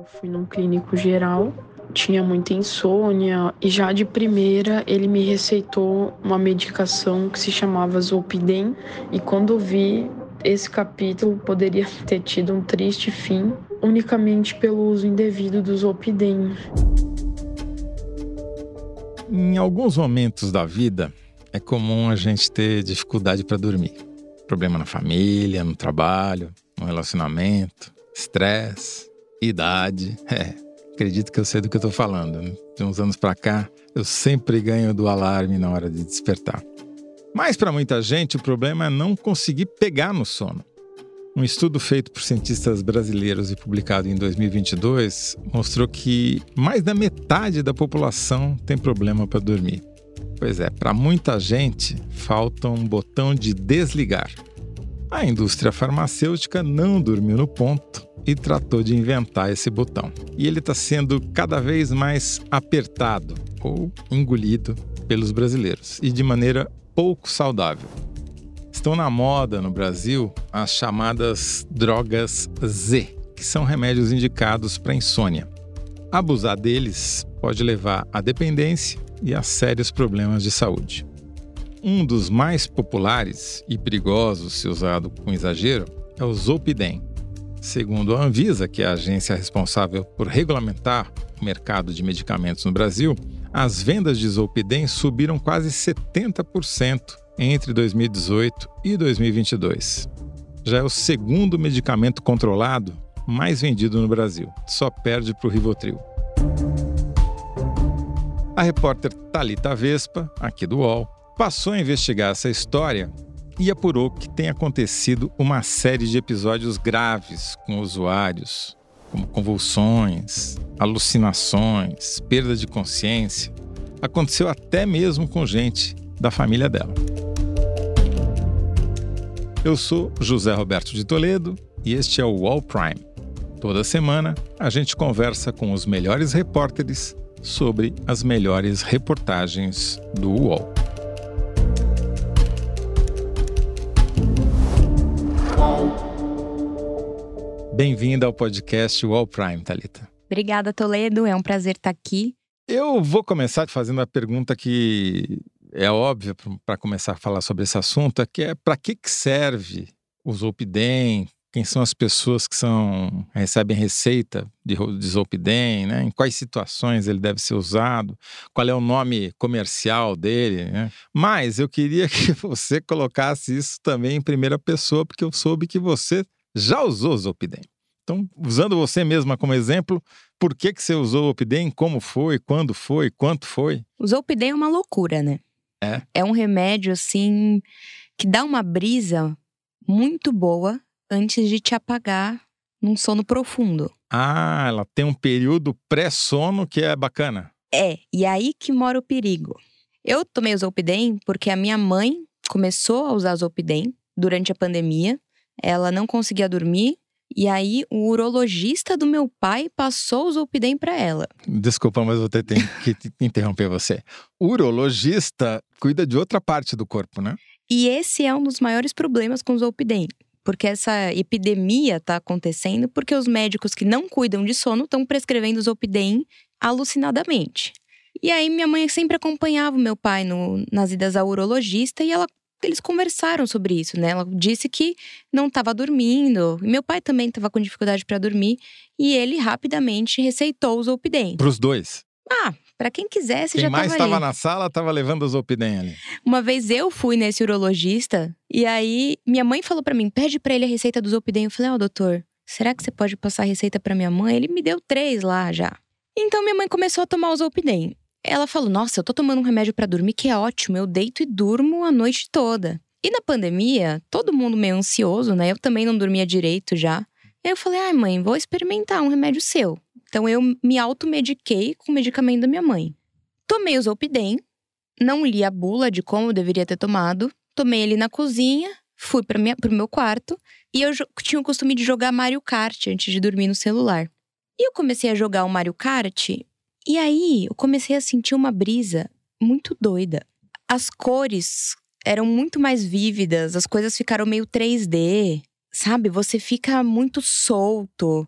Eu fui num clínico geral, tinha muita insônia e já de primeira ele me receitou uma medicação que se chamava Zolpidem e quando eu vi esse capítulo poderia ter tido um triste fim unicamente pelo uso indevido do Zolpidem. Em alguns momentos da vida é comum a gente ter dificuldade para dormir. Problema na família, no trabalho, no relacionamento, estresse, idade. Acredito que eu sei do que eu tô falando. De uns anos pra cá, eu sempre ganho do alarme na hora de despertar. Mas para muita gente, o problema é não conseguir pegar no sono. Um estudo feito por cientistas brasileiros e publicado em 2022 mostrou que mais da metade da população tem problema para dormir. Pois é, para muita gente, falta um botão de desligar. A indústria farmacêutica não dormiu no ponto e tratou de inventar esse botão. E ele está sendo cada vez mais apertado ou engolido pelos brasileiros e de maneira pouco saudável. Estão na moda no Brasil as chamadas drogas Z, que são remédios indicados para insônia. Abusar deles pode levar à dependência e a sérios problemas de saúde. Um dos mais populares e perigosos, se usado com exagero, é o Zolpidem. Segundo a Anvisa, que é a agência responsável por regulamentar o mercado de medicamentos no Brasil, as vendas de Zolpidem subiram quase 70% entre 2018 e 2022. Já é o segundo medicamento controlado mais vendido no Brasil, só perde para o Rivotril. A repórter Thalita Vespa, aqui do UOL, passou a investigar essa história e apurou que tem acontecido uma série de episódios graves com usuários, como convulsões, alucinações, perda de consciência. Aconteceu até mesmo com gente da família dela. Eu sou José Roberto de Toledo e este é o UOL Prime. Toda semana a gente conversa com os melhores repórteres sobre as melhores reportagens do UOL. Bem-vinda ao podcast UOL Prime, Thalita. Obrigada, Toledo. É um prazer estar aqui. Eu vou começar te fazendo a pergunta que é óbvia para começar a falar sobre esse assunto, que é para que serve o Zolpidem? Quem são as pessoas que recebem receita de Zolpidem, né? Em quais situações ele deve ser usado? Qual é o nome comercial dele, né? Mas eu queria que você colocasse isso também em primeira pessoa, porque eu soube que você já usou Zolpidem. Então, usando você mesma como exemplo, por que você usou o Zolpidem? Como foi? Quando foi? Quanto foi? O Zolpidem é uma loucura, né? É um remédio, assim, que dá uma brisa muito boa antes de te apagar num sono profundo. Ah, ela tem um período pré-sono que é bacana. E aí que mora o perigo. Eu tomei o Zolpidem porque a minha mãe começou a usar Zolpidem durante a pandemia. Ela não conseguia dormir. E aí, o urologista do meu pai passou o Zolpidem para ela. Desculpa, mas vou ter que interromper você. O urologista cuida de outra parte do corpo, né? E esse é um dos maiores problemas com o Zolpidem. Porque essa epidemia está acontecendo porque os médicos que não cuidam de sono estão prescrevendo Zolpidem alucinadamente. E aí, minha mãe sempre acompanhava o meu pai nas idas ao urologista e eles conversaram sobre isso, né? Ela disse que não estava dormindo. E meu pai também estava com dificuldade para dormir. E ele rapidamente receitou o Zolpidem. Para os dois? Para quem quisesse, já estava ali. Quem mais estava na sala estava levando o Zolpidem ali. Uma vez eu fui nesse urologista. E aí, minha mãe falou para mim, pede para ele a receita do Zolpidem. Eu falei, doutor, será que você pode passar a receita para minha mãe? Ele me deu 3 lá já. Então, minha mãe começou a tomar o Zolpidem. Ela falou, nossa, eu tô tomando um remédio pra dormir que é ótimo, eu deito e durmo a noite toda. E na pandemia, todo mundo meio ansioso, né? Eu também não dormia direito já. Aí eu falei, mãe, vou experimentar um remédio seu. Então eu me automediquei com o medicamento da minha mãe. Tomei o Zolpidem, não li a bula de como eu deveria ter tomado. Tomei ele na cozinha, fui pro meu quarto. E eu tinha o costume de jogar Mario Kart antes de dormir no celular. E eu comecei a jogar o Mario Kart. E aí, eu comecei a sentir uma brisa muito doida. As cores eram muito mais vívidas, as coisas ficaram meio 3D, sabe? Você fica muito solto.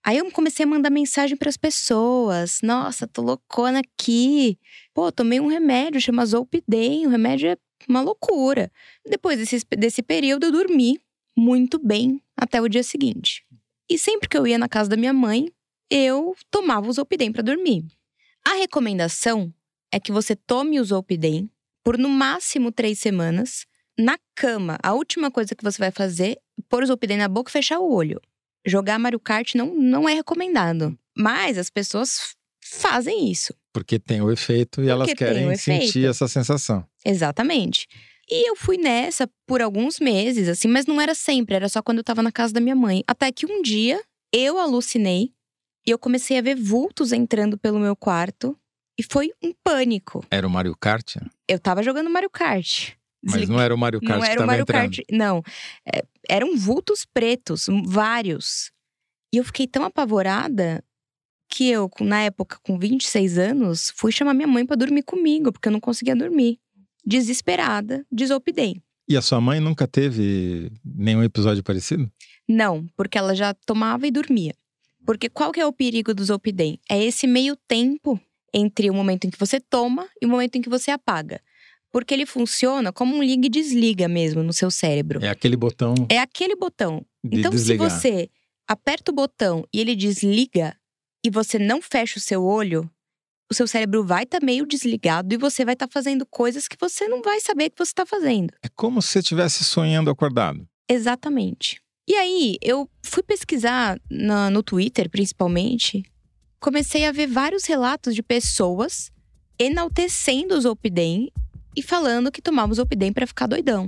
Aí eu comecei a mandar mensagem pras pessoas. Nossa, tô loucona aqui. Pô, tomei um remédio, chama Zolpidem. O remédio é uma loucura. Depois desse período, eu dormi muito bem até o dia seguinte. E sempre que eu ia na casa da minha mãe, eu tomava o Zolpidem pra dormir. A recomendação é que você tome o Zolpidem por no máximo 3 semanas. Na cama, a última coisa que você vai fazer é pôr o Zolpidem na boca e fechar o olho. Jogar Mario Kart não é recomendado. Mas as pessoas fazem isso. Porque tem o efeito e elas querem sentir essa sensação. Exatamente. E eu fui nessa por alguns meses, assim, mas não era sempre. Era só quando eu tava na casa da minha mãe. Até que um dia, eu alucinei. E eu comecei a ver vultos entrando pelo meu quarto. E foi um pânico. Era o Mario Kart? Eu tava jogando Mario Kart. Mas não era o Mario Kart que tava entrando. Não, eram vultos pretos, vários. E eu fiquei tão apavorada que eu, na época, com 26 anos, fui chamar minha mãe pra dormir comigo, porque eu não conseguia dormir. Desesperada, de Zolpidem. E a sua mãe nunca teve nenhum episódio parecido? Não, porque ela já tomava e dormia. Porque qual que é o perigo do Zolpidem? É esse meio tempo entre o momento em que você toma e o momento em que você apaga. Porque ele funciona como um liga e desliga mesmo no seu cérebro. É aquele botão. É aquele botão. De então, desligar. se você aperta o botão e ele desliga e você não fecha o seu olho, o seu cérebro vai estar meio desligado e você vai estar fazendo coisas que você não vai saber que você está fazendo. É como se você estivesse sonhando acordado. Exatamente. E aí, eu fui pesquisar no Twitter, principalmente. Comecei a ver vários relatos de pessoas enaltecendo o Zolpidem e falando que tomavam Zolpidem pra ficar doidão.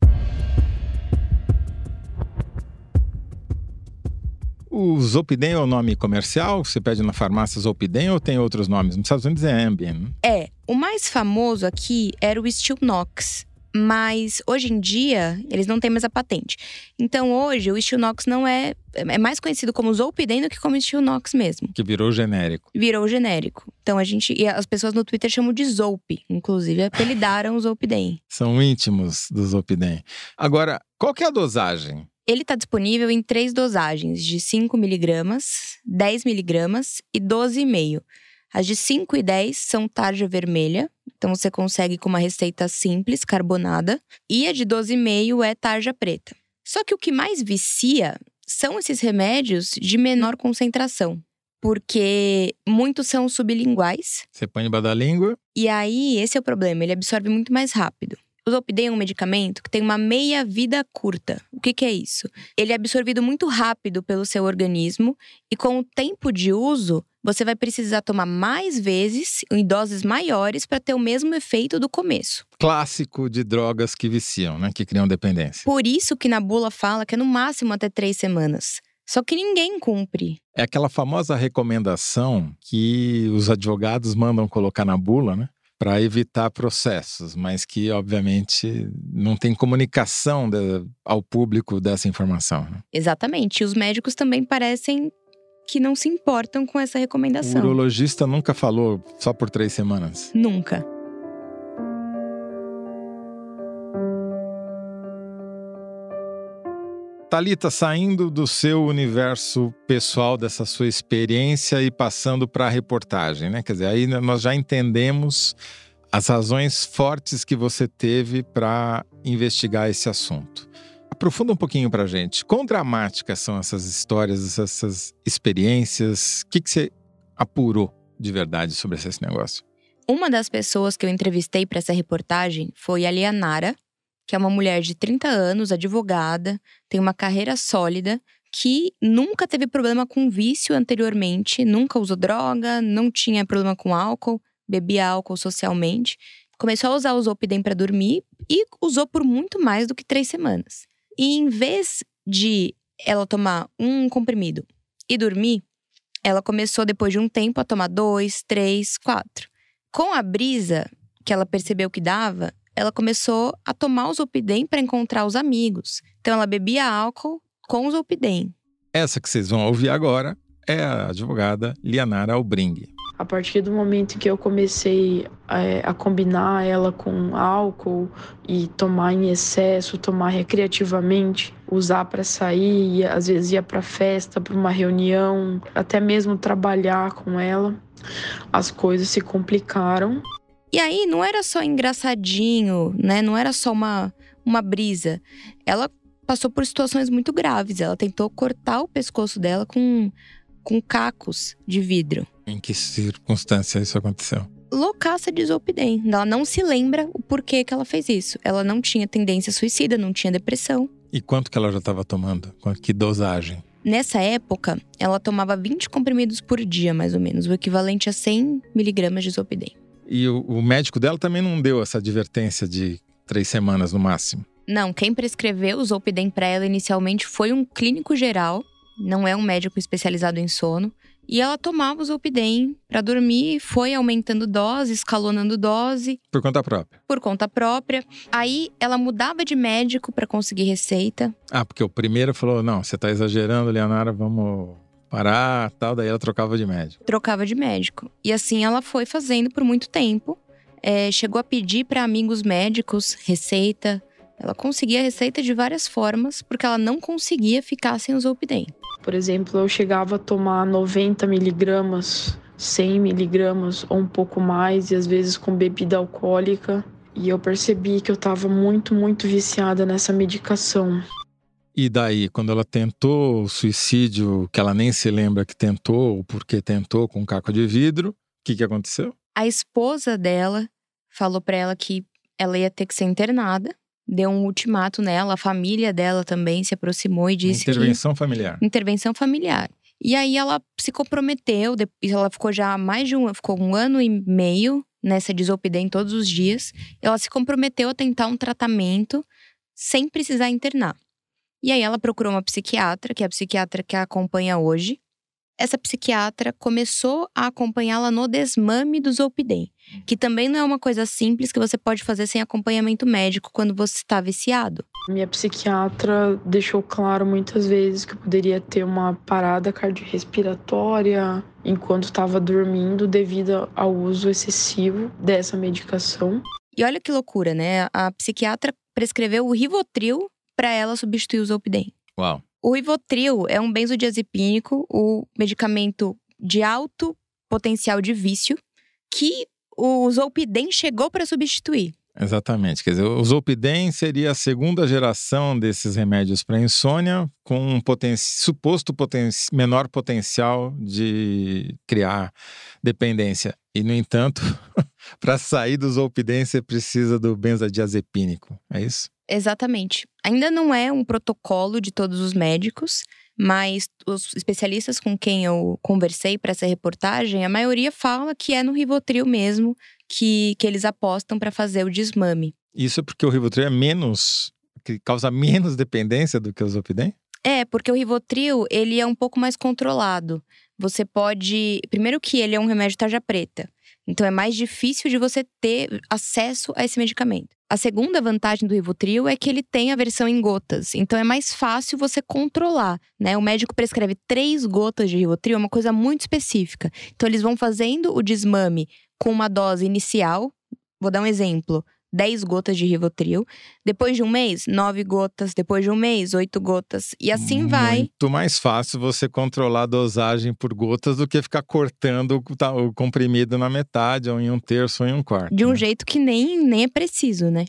O Zolpidem é o nome comercial? Você pede na farmácia Zolpidem ou tem outros nomes? Nos Estados Unidos é Ambien, né? O mais famoso aqui era o Stilnox. Mas hoje em dia, eles não têm mais a patente. Então hoje, o Stilnox não é mais conhecido como Zolpidem do que como Stilnox mesmo. Que virou genérico. Virou genérico. Então e as pessoas no Twitter chamam de Zolp, inclusive, apelidaram o Zolpidem. São íntimos do Zolpidem. Agora, qual que é a dosagem? Ele está disponível em 3 dosagens, de 5mg, 10mg e 12,5. As de 5 e 10 são tarja vermelha, então você consegue com uma receita simples, carbonada. E a de 12,5 é tarja preta. Só que o que mais vicia são esses remédios de menor concentração. Porque muitos são sublinguais. Você põe embaixo da língua. E aí, esse é o problema, ele absorve muito mais rápido. O Zolpidem é um medicamento que tem uma meia-vida curta. O que é isso? Ele é absorvido muito rápido pelo seu organismo e com o tempo de uso, você vai precisar tomar mais vezes, em doses maiores, para ter o mesmo efeito do começo. Clássico de drogas que viciam, né? Que criam dependência. Por isso que na bula fala que é no máximo até 3 semanas. Só que ninguém cumpre. É aquela famosa recomendação que os advogados mandam colocar na bula, né? Para evitar processos, mas que, obviamente, não tem comunicação ao público dessa informação. Né? Exatamente. E os médicos também parecem que não se importam com essa recomendação. O urologista nunca falou só por 3 semanas? Nunca. Thalita, saindo do seu universo pessoal, dessa sua experiência e passando para a reportagem, né? Quer dizer, aí nós já entendemos as razões fortes que você teve para investigar esse assunto. Aprofunda um pouquinho para a gente. Quão dramáticas são essas histórias, essas experiências? O que você apurou de verdade sobre esse negócio? Uma das pessoas que eu entrevistei para essa reportagem foi a Lianara, que é uma mulher de 30 anos, advogada, tem uma carreira sólida, que nunca teve problema com vício anteriormente, nunca usou droga, não tinha problema com álcool, bebia álcool socialmente. Começou a usar o Zolpidem para dormir e usou por muito mais do que 3 semanas. E em vez de ela tomar um comprimido e dormir, ela começou depois de um tempo a tomar 2, 3, 4. Com a brisa que ela percebeu que dava, ela começou a tomar o Zolpidem para encontrar os amigos. Então ela bebia álcool com o Zolpidem. Essa que vocês vão ouvir agora é a advogada Lianara Albring. A partir do momento que eu comecei a combinar ela com álcool e tomar em excesso, tomar recreativamente, usar para sair, e às vezes ia para festa, para uma reunião, até mesmo trabalhar com ela, as coisas se complicaram. E aí, não era só engraçadinho, né? Não era só uma brisa. Ela passou por situações muito graves. Ela tentou cortar o pescoço dela com cacos de vidro. Em que circunstância isso aconteceu? Loucaça de Zolpidem. Ela não se lembra o porquê que ela fez isso. Ela não tinha tendência suicida, não tinha depressão. E quanto que ela já estava tomando? Que dosagem? Nessa época, ela tomava 20 comprimidos por dia, mais ou menos. O equivalente a 100 miligramas de Zolpidem. E o médico dela também não deu essa advertência de 3 semanas no máximo? Não, quem prescreveu o Zolpidem para ela inicialmente foi um clínico geral. Não é um médico especializado em sono. E ela tomava o Zolpidem para dormir, foi aumentando dose, escalonando dose. Por conta própria? Por conta própria. Aí ela mudava de médico para conseguir receita. Ah, porque o primeiro falou, não, você tá exagerando, Leonara, vamos parar, tal. Daí ela trocava de médico. Trocava de médico. E assim ela foi fazendo por muito tempo. Chegou a pedir para amigos médicos receita. Ela conseguia receita de várias formas, porque ela não conseguia ficar sem o Zolpidem. Por exemplo, eu chegava a tomar 90 miligramas, 100 miligramas ou um pouco mais, e às vezes com bebida alcoólica. E eu percebi que eu estava muito, muito viciada nessa medicação. E daí, quando ela tentou o suicídio, que ela nem se lembra que tentou, ou porque tentou com um caco de vidro, o que aconteceu? A esposa dela falou para ela que ela ia ter que ser internada. Deu um ultimato nela, a família dela também se aproximou e disse Intervenção familiar. Intervenção familiar. E aí ela se comprometeu, ela ficou já ficou 1 ano e meio nessa de Zolpidem todos os dias. Ela se comprometeu a tentar um tratamento sem precisar internar. E aí ela procurou uma psiquiatra, que é a psiquiatra que a acompanha hoje. Essa psiquiatra começou a acompanhá-la no desmame do Zolpidem, que também não é uma coisa simples que você pode fazer sem acompanhamento médico quando você está viciado. Minha psiquiatra deixou claro muitas vezes que eu poderia ter uma parada cardiorrespiratória enquanto estava dormindo devido ao uso excessivo dessa medicação. E olha que loucura, né? A psiquiatra prescreveu o Rivotril para ela substituir o Zolpidem. Uau! O Rivotril é um benzodiazepínico, o medicamento de alto potencial de vício, que o Zolpidem chegou para substituir. Exatamente. Quer dizer, o Zolpidem seria a segunda geração desses remédios para insônia, com um suposto menor potencial de criar dependência. E, no entanto, para sair do Zolpidem, você precisa do benzodiazepínico. É isso? Exatamente. Ainda não é um protocolo de todos os médicos, mas os especialistas com quem eu conversei para essa reportagem, a maioria fala que é no Rivotril mesmo que eles apostam para fazer o desmame. Isso é porque o Rivotril que causa menos dependência do que o Zolpidem? Porque o Rivotril, ele é um pouco mais controlado. Você pode... Primeiro que ele é um remédio tarja preta. Então é mais difícil de você ter acesso a esse medicamento. A segunda vantagem do Rivotril é que ele tem a versão em gotas. Então é mais fácil você controlar, né? O médico prescreve 3 gotas de Rivotril, é uma coisa muito específica. Então eles vão fazendo o desmame com uma dose inicial. Vou dar um exemplo. 10 gotas de Rivotril. Depois de 1 mês, 9 gotas. Depois de 1 mês, 8 gotas. E assim vai. Muito mais fácil você controlar a dosagem por gotas do que ficar cortando o comprimido na metade, ou em 1/3 ou em 1/4. De um jeito que nem é preciso, né?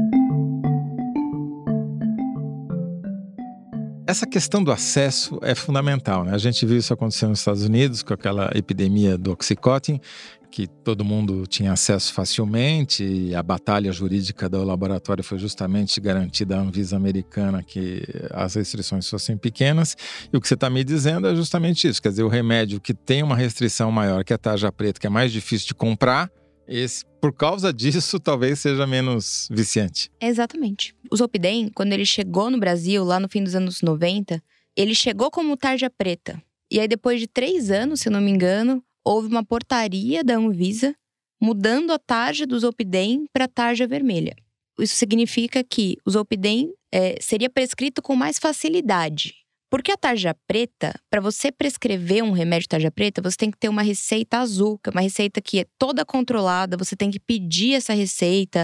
Essa questão do acesso é fundamental, né? A gente viu isso acontecer nos Estados Unidos com aquela epidemia do Oxycontin, que todo mundo tinha acesso facilmente, e a batalha jurídica do laboratório foi justamente garantida à Anvisa americana que as restrições fossem pequenas. E o que você está me dizendo é justamente isso, quer dizer, o remédio que tem uma restrição maior, que é a tarja preta, que é mais difícil de comprar, esse, por causa disso, talvez seja menos viciante. Exatamente. O Zolpidem, quando ele chegou no Brasil, lá no fim dos anos 90, ele chegou como tarja preta. E aí, depois de 3 anos, se eu não me engano, houve uma portaria da Anvisa mudando a tarja do Zolpidem para tarja vermelha. Isso significa que o Zolpidem seria prescrito com mais facilidade Porque a tarja preta, para você prescrever um remédio tarja preta, você tem que ter uma receita azul, que é uma receita que é toda controlada, você tem que pedir essa receita.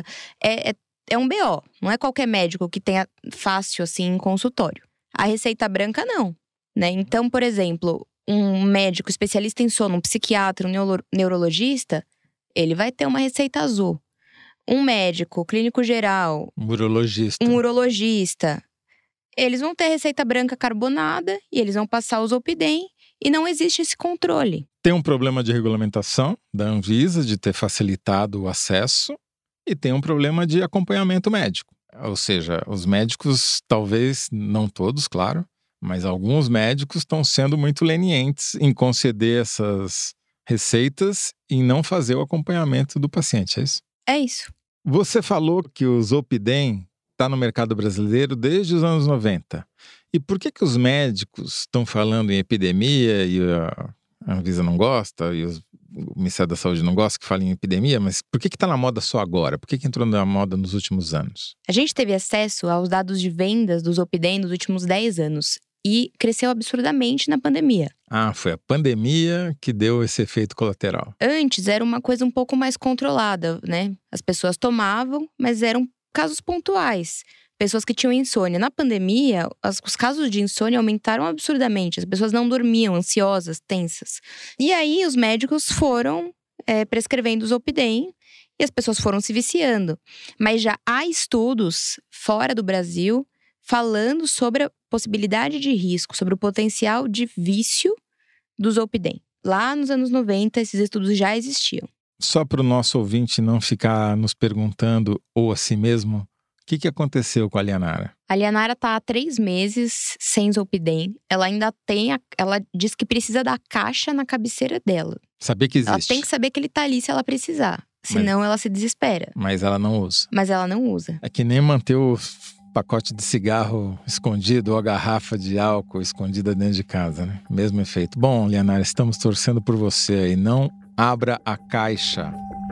É um BO, não é qualquer médico que tenha fácil assim em consultório. A receita branca não, né? Então, por exemplo, um médico especialista em sono, um psiquiatra, um neurologista, ele vai ter uma receita azul. Um médico clínico geral, um urologista, eles vão ter receita branca carbonada e eles vão passar o Zolpidem e não existe esse controle. Tem um problema de regulamentação da Anvisa de ter facilitado o acesso e tem um problema de acompanhamento médico. Ou seja, os médicos, talvez não todos, claro, mas alguns médicos estão sendo muito lenientes em conceder essas receitas e não fazer o acompanhamento do paciente, é isso? É isso. Você falou que o Zolpidem está no mercado brasileiro desde os anos 90. E por que os médicos estão falando em epidemia e a Anvisa não gosta, e o Ministério da Saúde não gosta que fale em epidemia, mas por que está na moda só agora? Por que entrou na moda nos últimos anos? A gente teve acesso aos dados de vendas do Zolpidem nos últimos 10 anos e cresceu absurdamente na pandemia. Foi a pandemia que deu esse efeito colateral. Antes era uma coisa um pouco mais controlada, né? As pessoas tomavam, mas eram casos pontuais. Pessoas que tinham insônia. Na pandemia, os casos de insônia aumentaram absurdamente. As pessoas não dormiam, ansiosas, tensas. E aí, os médicos foram prescrevendo o Zolpidem e as pessoas foram se viciando. Mas já há estudos fora do Brasil falando sobre a possibilidade de risco, sobre o potencial de vício do Zolpidem. Lá nos anos 90, esses estudos já existiam. Só para o nosso ouvinte não ficar nos perguntando, ou a si mesmo, o que aconteceu com a Lianara? A Lianara está há 3 meses sem Zolpidem. Ela ainda tem, ela diz que precisa da caixa na cabeceira dela. Saber que existe. Ela tem que saber que ele está ali se ela precisar. Senão ela se desespera. Mas ela não usa. Mas ela não usa. É que nem manter o pacote de cigarro escondido ou a garrafa de álcool escondida dentro de casa, né? Mesmo efeito. Bom, Lianara, estamos torcendo por você aí. Não abra a caixa.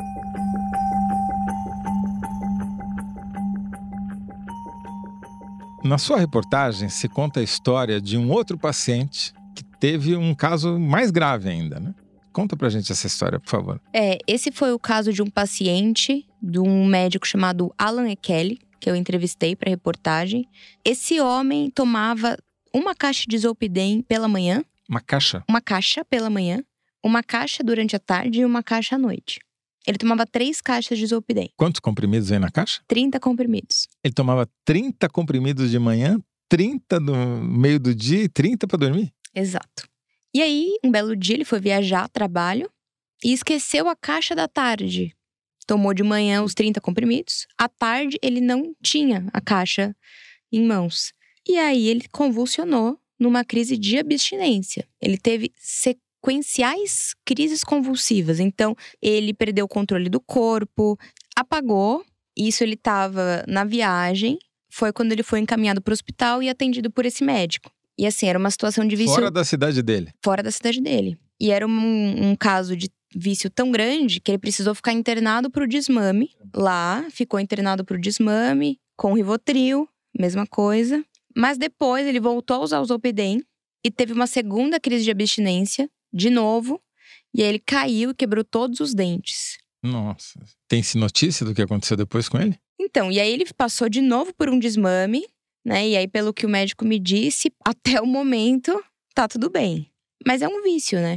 Na sua reportagem, se conta a história de um outro paciente que teve um caso mais grave ainda, né? Conta pra gente essa história, por favor. Esse foi o caso de um paciente, de um médico chamado Alan Ekeli, que eu entrevistei pra reportagem. Esse homem tomava uma caixa de Zolpidem pela manhã. Uma caixa? Uma caixa pela manhã, uma caixa durante a tarde e uma caixa à noite. Ele tomava 3 caixas de Zolpidem. Quantos comprimidos vem na caixa? 30 comprimidos. Ele tomava 30 comprimidos de manhã, 30 no meio do dia e 30 para dormir? Exato. E aí, um belo dia, ele foi viajar a trabalho e esqueceu a caixa da tarde. Tomou de manhã os 30 comprimidos. À tarde, ele não tinha a caixa em mãos. E aí, ele convulsionou numa crise de abstinência. Ele teve sequenciais crises convulsivas. Então, ele perdeu o controle do corpo, apagou. Isso ele estava na viagem. Foi quando ele foi encaminhado para o hospital e atendido por esse médico. E assim, era uma situação de vício… Fora da cidade dele? Fora da cidade dele. E era um caso de vício tão grande que ele precisou ficar internado pro desmame. Lá, ficou internado pro desmame, com Rivotril, mesma coisa. Mas depois ele voltou a usar o Zolpidem e teve uma segunda crise de abstinência, de novo. E aí ele caiu e quebrou todos os dentes. Nossa. Tem-se notícia do que aconteceu depois com ele? Então, e aí ele passou de novo por um desmame, né? E aí, pelo que o médico me disse, até o momento, tá tudo bem. Mas é um vício, né?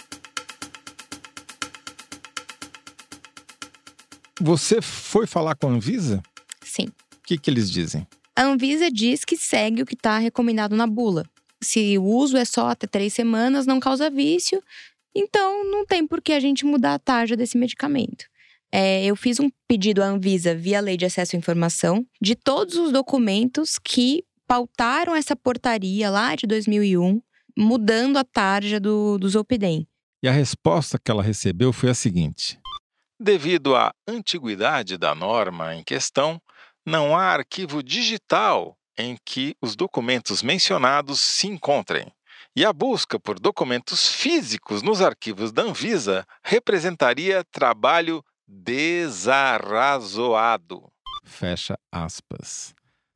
Você foi falar com a Anvisa? Sim. O que eles dizem? A Anvisa diz que segue o que está recomendado na bula. Se o uso é só até 3 semanas, não causa vício, então não tem por que a gente mudar a tarja desse medicamento. Eu fiz um pedido à Anvisa via Lei de Acesso à Informação de todos os documentos que pautaram essa portaria lá de 2001, mudando a tarja do Zolpidem. E a resposta que ela recebeu foi a seguinte: devido à antiguidade da norma em questão, não há arquivo digital em que os documentos mencionados se encontrem. E a busca por documentos físicos nos arquivos da Anvisa representaria trabalho desarrazoado. Fecha aspas.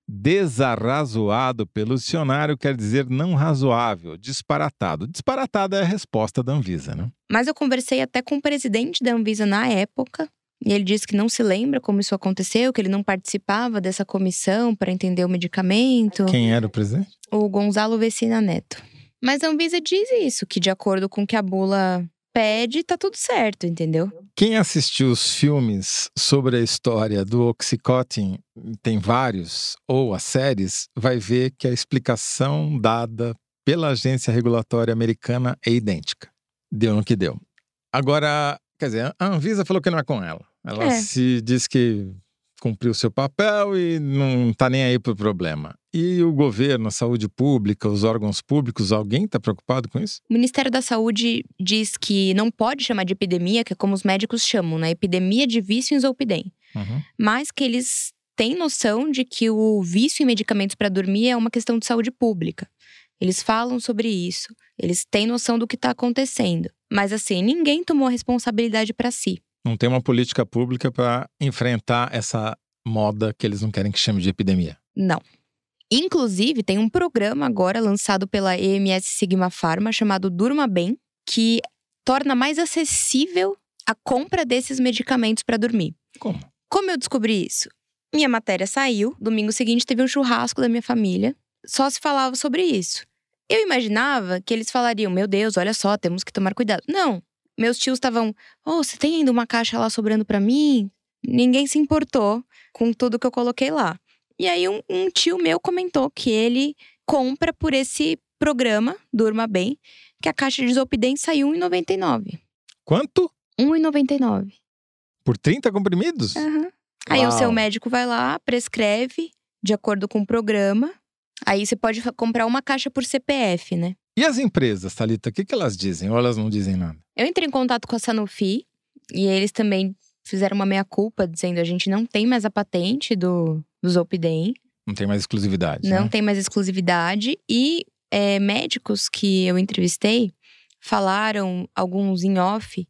Desarrazoado pelo dicionário quer dizer não razoável, disparatado. Disparatado é a resposta da Anvisa, né? Mas eu conversei até com o presidente da Anvisa na época. E ele disse que não se lembra como isso aconteceu, que ele não participava dessa comissão para entender o medicamento. Quem era o presidente? O Gonzalo Vecina Neto. Mas a Anvisa diz isso, que de acordo com o que a bula pede, tá tudo certo, entendeu? Quem assistiu os filmes sobre a história do Oxycontin, tem vários, ou as séries, vai ver que a explicação dada pela agência regulatória americana é idêntica. Deu no que deu. Agora, quer dizer, a Anvisa falou que não é com ela. Ela se diz que cumpriu seu papel e não tá nem aí pro problema. E o governo, a saúde pública, os órgãos públicos, alguém está preocupado com isso? O Ministério da Saúde diz que não pode chamar de epidemia, que é como os médicos chamam, né? Epidemia de vício em Zolpidem. Mas que eles têm noção de que o vício em medicamentos para dormir é uma questão de saúde pública. Eles falam sobre isso, eles têm noção do que está acontecendo. Mas assim, ninguém tomou a responsabilidade para si. Não tem uma política pública para enfrentar essa moda que eles não querem que chame de epidemia. Não. Inclusive, tem um programa agora lançado pela EMS Sigma Pharma chamado Durma Bem, que torna mais acessível a compra desses medicamentos para dormir. Como? Como eu descobri isso? Minha matéria saiu, domingo seguinte teve um churrasco da minha família, só se falava sobre isso. Eu imaginava que eles falariam, meu Deus, olha só, temos que tomar cuidado. Não, meus tios estavam, você tem ainda uma caixa lá sobrando para mim? Ninguém se importou com tudo que eu coloquei lá. E aí um tio meu comentou que ele compra por esse programa, Durma Bem, que a caixa de Zolpidem saiu R$1,99. Quanto? R$1,99. Por 30 comprimidos? Aí o seu médico vai lá, prescreve, de acordo com o programa. Aí você pode comprar uma caixa por CPF, né? E as empresas, Thalita, o que elas dizem? Ou elas não dizem nada? Eu entrei em contato com a Sanofi e eles também fizeram uma meia-culpa, dizendo a gente não tem mais a patente do Zolpidem. Não tem mais exclusividade, Não né? tem mais exclusividade. E médicos que eu entrevistei falaram, alguns em off,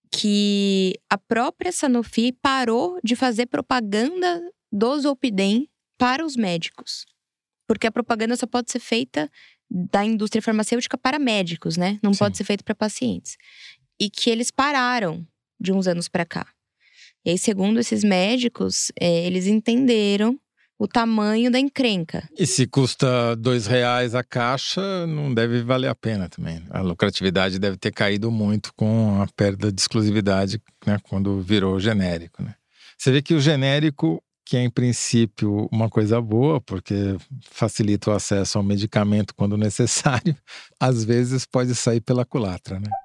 que a própria Sanofi parou de fazer propaganda do Zolpidem para os médicos. Porque a propaganda só pode ser feita da indústria farmacêutica para médicos, né? Não pode ser feita para pacientes. E que eles pararam de uns anos para cá. E aí, segundo esses médicos, eles entenderam o tamanho da encrenca. E se custa R$2 a caixa, não deve valer a pena também. A lucratividade deve ter caído muito com a perda de exclusividade, né, quando virou genérico, né? Você vê que o genérico, que é em princípio uma coisa boa, porque facilita o acesso ao medicamento quando necessário, às vezes pode sair pela culatra, né?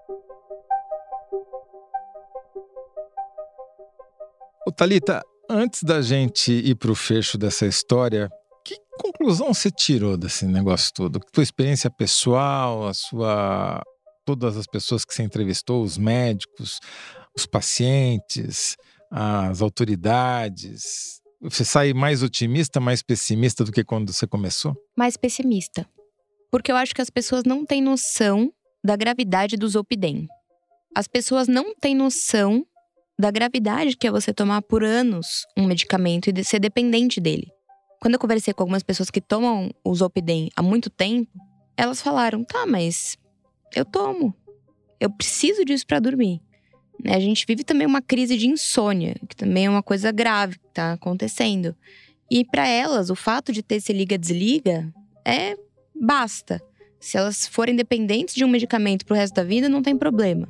Ô Thalita, antes da gente ir para o fecho dessa história, que conclusão você tirou desse negócio todo? Tua experiência pessoal, todas as pessoas que você entrevistou, os médicos, os pacientes, as autoridades. Você sai mais otimista, mais pessimista do que quando você começou? Mais pessimista. Porque eu acho que as pessoas não têm noção da gravidade do Zolpidem. As pessoas não têm noção da gravidade que é você tomar por anos um medicamento e ser dependente dele. Quando eu conversei com algumas pessoas que tomam o Zolpidem há muito tempo, elas falaram, tá, mas eu tomo. Eu preciso disso para dormir. A gente vive também uma crise de insônia, que também é uma coisa grave que tá acontecendo. E para elas, o fato de ter esse liga-desliga basta. Se elas forem dependentes de um medicamento pro resto da vida, não tem problema.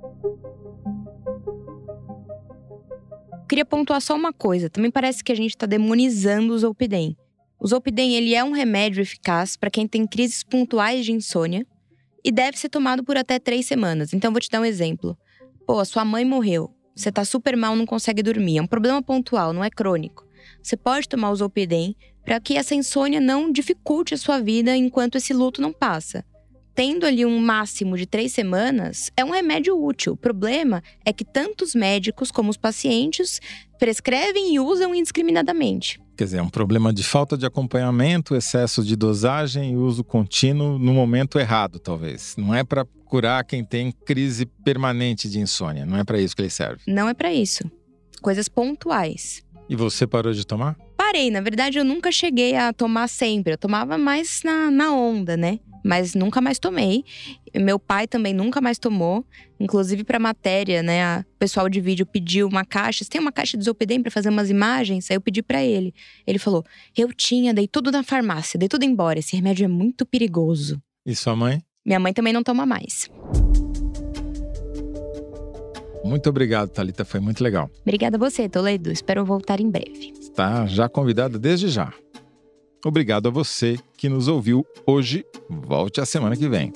Queria pontuar só uma coisa. Também parece que a gente está demonizando o Zolpidem. O Zolpidem, ele é um remédio eficaz para quem tem crises pontuais de insônia e deve ser tomado por até 3 semanas. Então, vou te dar um exemplo. A sua mãe morreu. Você tá super mal, não consegue dormir. É um problema pontual, não é crônico. Você pode tomar o Zolpidem para que essa insônia não dificulte a sua vida enquanto esse luto não passa. Tendo ali um máximo de 3 semanas, é um remédio útil. O problema é que tanto os médicos como os pacientes prescrevem e usam indiscriminadamente. Quer dizer, é um problema de falta de acompanhamento, excesso de dosagem e uso contínuo no momento errado, talvez. Não é para curar quem tem crise permanente de insônia. Não é para isso que ele serve. Não é para isso. Coisas pontuais. E você parou de tomar? parei. Na verdade, eu nunca cheguei a tomar sempre. Eu tomava mais na onda, né? Mas nunca mais tomei. Meu pai também nunca mais tomou. Inclusive pra matéria, né? O pessoal de vídeo pediu uma caixa. Você tem uma caixa de Zolpidem pra fazer umas imagens? Aí eu pedi pra ele. Ele falou, eu tinha, dei tudo na farmácia. Dei tudo embora, esse remédio é muito perigoso. E sua mãe? Minha mãe também não toma mais. Muito obrigado, Thalita. Foi muito legal. Obrigada a você, Toledo. Espero voltar em breve. Está já convidada desde já. Obrigado a você que nos ouviu hoje. Volte a semana que vem.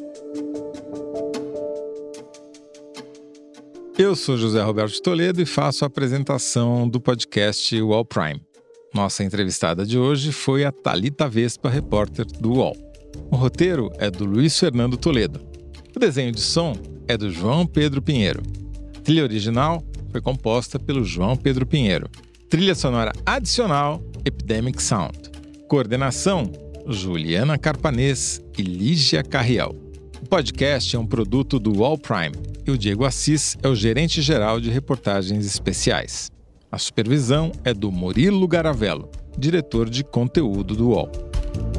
Eu sou José Roberto de Toledo e faço a apresentação do podcast UOL Prime. Nossa entrevistada de hoje foi a Thalita Vespa, repórter do UOL. O roteiro é do Luiz Fernando Toledo. O desenho de som é do João Pedro Pinheiro. A trilha original foi composta pelo João Pedro Pinheiro. Trilha sonora adicional, Epidemic Sound. Coordenação, Juliana Carpanês e Lígia Carriel. O podcast é um produto do UOL Prime e o Diego Assis é o gerente-geral de reportagens especiais. A supervisão é do Murilo Garavello, diretor de conteúdo do UOL.